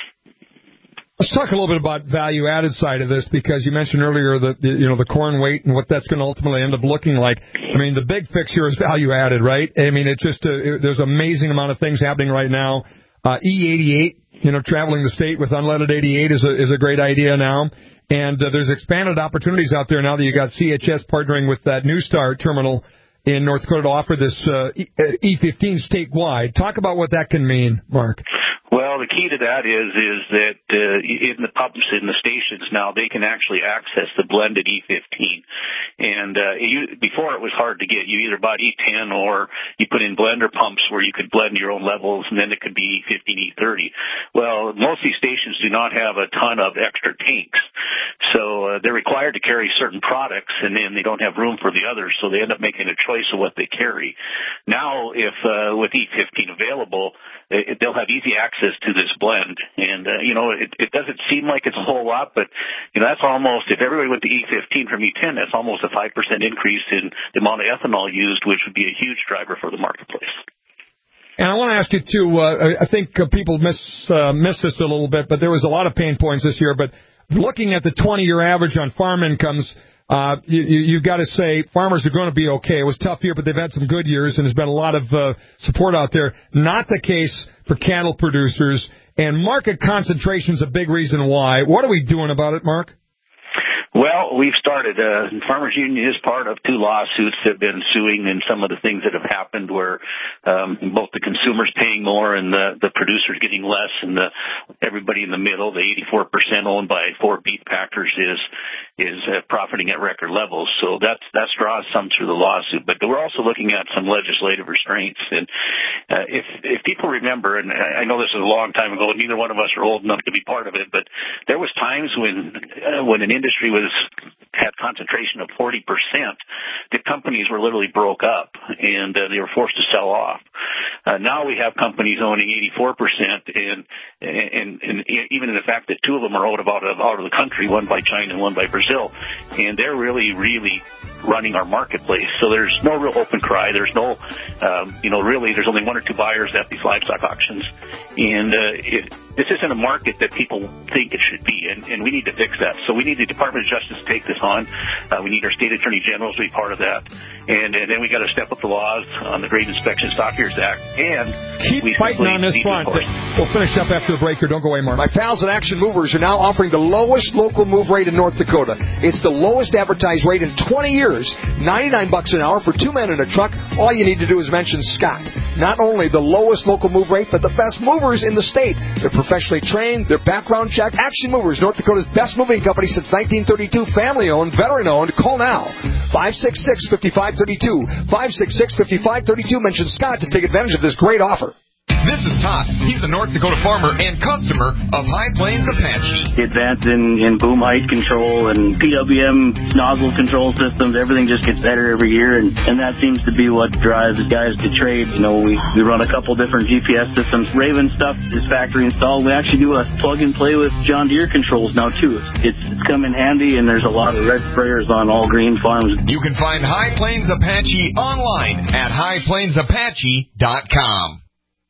Let's talk a little bit about value-added side of this, because you mentioned earlier that the corn weight and what that's going to ultimately end up looking like. I mean, the big fix here is value-added, right? I mean, it's just there's an amazing amount of things happening right now. E88, traveling the state with unleaded 88 is a great idea now. And there's expanded opportunities out there now that you got CHS partnering with that New Star terminal in North Dakota to offer this E15 statewide. Talk about what that can mean, Mark. Well, the key to that is that in the pumps in the stations now, they can actually access the blended E15. And before it was hard to get. You either bought E10 or you put in blender pumps where you could blend your own levels, and then it could be E15, E30. Well, most of these stations do not have a ton of extra tanks. So they're required to carry certain products, and then they don't have room for the others, so they end up making a choice of what they carry. Now, if with E15 available, they'll have easy access to this blend. And, it doesn't seem like it's a whole lot, but, that's almost, if everybody went to E15 from E10, that's almost a 5% increase in the amount of ethanol used, which would be a huge driver for the marketplace. And I want to ask you, too, I think people miss this a little bit, but there was a lot of pain points this year. But looking at the 20-year average on farm incomes, you've got to say farmers are going to be okay. It was a tough year, but they've had some good years, and there's been a lot of support out there. Not the case for cattle producers, and market concentration is a big reason why. What are we doing about it, Mark? Well, we've started. Farmers Union is part of 2 lawsuits that have been suing and some of the things that have happened where both the consumers paying more and the producers getting less, and everybody in the middle, the 84% owned by 4 beef packers, is profiting at record levels. So that draws some through the lawsuit. But we're also looking at some legislative restraints. And if people remember, and I know this is a long time ago, and neither one of us are old enough to be part of it, but there was times when an industry was had concentration of 40%, the companies were literally broke up, and they were forced to sell off. Now we have companies owning 84%, and even in the fact that two of them are out of the country, one by China and one by Brazil, and they're really running our marketplace. So there's no real open cry. There's no, really, there's only one or two buyers at these livestock auctions. And this isn't a market that people think it should be, and we need to fix that. So we need the Department of Justice to take this on. We need our state attorney generals to be part of that. And then we got to step up the laws on the Grain Inspection Stockyards Act. And keep fighting on this front. We'll finish up after the break here. Don't go away, Mark. My pals at Action Movers are now offering the lowest local move rate in North Dakota. It's the lowest advertised rate in 20 years. $99 an hour for 2 men in a truck. All you need to do is mention Scott. Not only the lowest local move rate, but the best movers in the state. They're professionally trained. They're background checked. Action Movers, North Dakota's best moving company since 1932. Family-owned, veteran-owned. Call now. 566-5532. 566-5532. Mention Scott to take advantage of this great offer. This is Todd. He's a North Dakota farmer and customer of High Plains Apache. Advance in boom height control and PWM nozzle control systems, everything just gets better every year, and that seems to be what drives guys to trade. We run a couple different GPS systems. Raven stuff is factory installed. We actually do a plug and play with John Deere controls now too. It's come in handy, and there's a lot of red sprayers on all green farms. You can find High Plains Apache online at highplainsapache.com.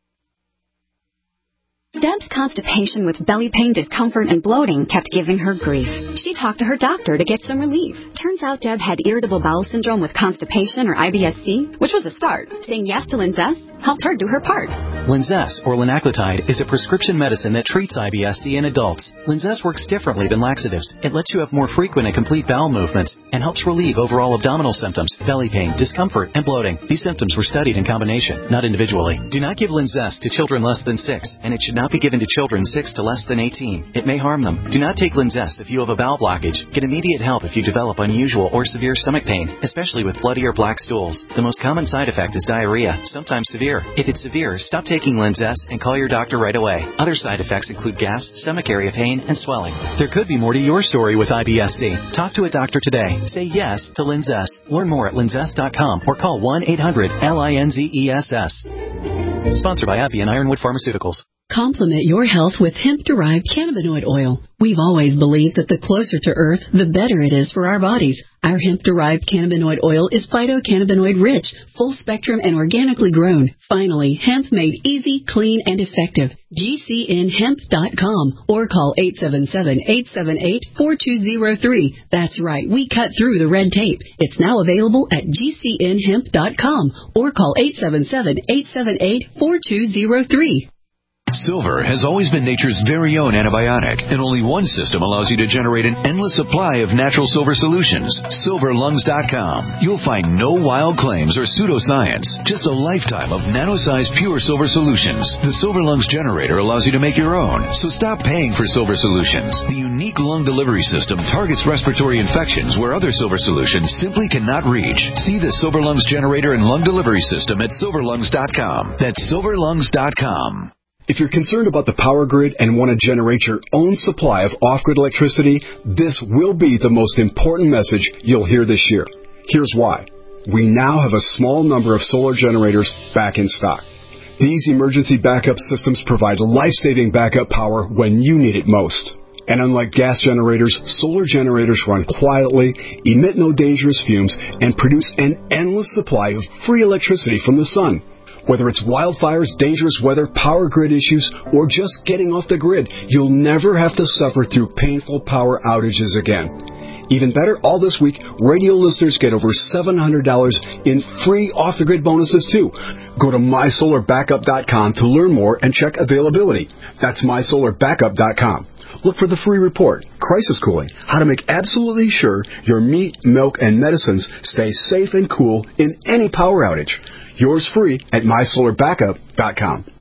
Deb's constipation with belly pain, discomfort, and bloating kept giving her grief. She talked to her doctor to get some relief. Turns out Deb had irritable bowel syndrome with constipation, or IBS-C, which was a start. Saying yes to Linzess helped her do her part. Linzess, or linaclotide, is a prescription medicine that treats IBS-C in adults. Linzess works differently than laxatives. It lets you have more frequent and complete bowel movements and helps relieve overall abdominal symptoms, belly pain, discomfort, and bloating. These symptoms were studied in combination, not individually. Do not give Linzess to children less than 6, and it should not be given to children 6 to less than 18. It may harm them. Do not take Linzess if you have a bowel blockage. Get immediate help if you develop unusual or severe stomach pain, especially with bloody or black stools. The most common side effect is diarrhea, sometimes severe. If it's severe, stop taking Linzess and call your doctor right away. Other side effects include gas, stomach area pain, and swelling. There could be more to your story with IBS-C. Talk to a doctor today. Say yes to Linzess. Learn more at linzess.com or call 1-800-LINZESS. Sponsored by AbbVie and Ironwood Pharmaceuticals. Complement your health with hemp-derived cannabinoid oil. We've always believed that the closer to Earth, the better it is for our bodies. Our hemp-derived cannabinoid oil is phytocannabinoid-rich, full-spectrum, and organically grown. Finally, hemp made easy, clean, and effective. GCNhemp.com or call 877-878-4203. That's right, we cut through the red tape. It's now available at GCNhemp.com or call 877-878-4203. Silver has always been nature's very own antibiotic, and only one system allows you to generate an endless supply of natural silver solutions. SilverLungs.com. You'll find no wild claims or pseudoscience, just a lifetime of nano-sized pure silver solutions. The Silver Lungs generator allows you to make your own, so stop paying for silver solutions. The unique lung delivery system targets respiratory infections where other silver solutions simply cannot reach. See the Silver Lungs generator and lung delivery system at SilverLungs.com. That's SilverLungs.com. If you're concerned about the power grid and want to generate your own supply of off-grid electricity, this will be the most important message you'll hear this year. Here's why. We now have a small number of solar generators back in stock. These emergency backup systems provide life-saving backup power when you need it most. And unlike gas generators, solar generators run quietly, emit no dangerous fumes, and produce an endless supply of free electricity from the sun. Whether it's wildfires, dangerous weather, power grid issues, or just getting off the grid, you'll never have to suffer through painful power outages again. Even better, all this week, radio listeners get over $700 in free off-the-grid bonuses, too. Go to MySolarBackup.com to learn more and check availability. That's MySolarBackup.com. Look for the free report, Crisis Cooling, how to make absolutely sure your meat, milk, and medicines stay safe and cool in any power outage. Yours free at MySolarBackup.com.